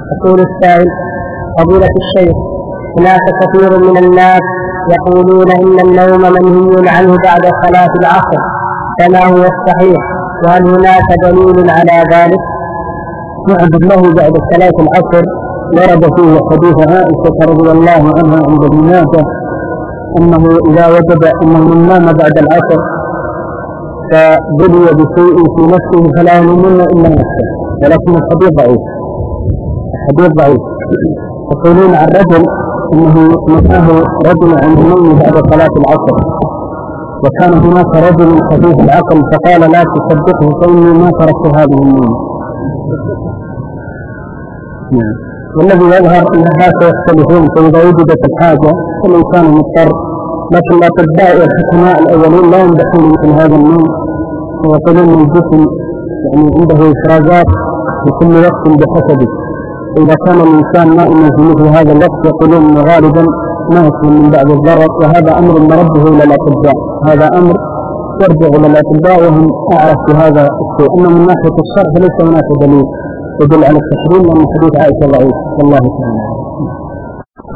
يقول السائل: فضيلة الشيخ، هناك كثير من الناس يقولون إن النوم منهي عنه بعد صلاة العصر، فما هو الصحيح؟ وهل هناك دليل على ذلك؟ نعم بالله، بعد صلاة العصر ورد فيه حديث عائشة رضي الله عنها عند ابن ماجه أنه إذا وجد أنه من نام بعد العصر فبلي بشيء في نفسه فلا ينومن إلا نفسه، ولكن الحديث ضعيف. يقولون عن رجل أنه نهاه رجل عن النوم بعد صلاة العصر، وكان هناك رجل خفيف العقل فقال: لا تصدقه فإني ما تركت هذه النوم. والذي يظهر أن الناس يختلفون، فإذا وجدت الحاجة فالإنسان مضطر، لكن الأطباء والحكماء الأولين لا يمدحون مثل هذا النوم، ويقولون أن الجسم يعني عنده إفرازات في كل وقت بحسبه، إذا كان الإنسان نائما في مثل هذا الوقت يقولون أنه غالبا ما يكون من بعد الضرر، وهذا أمر مرده إلى الأطباء، هذا أمر يرجع إلى الأطباء وهم أعرف بهذا الشيء. أما من ناحية الشرع فليس هناك دليل يدل على التحريم، لأن حديث عائشة ضعيف. والله تعالى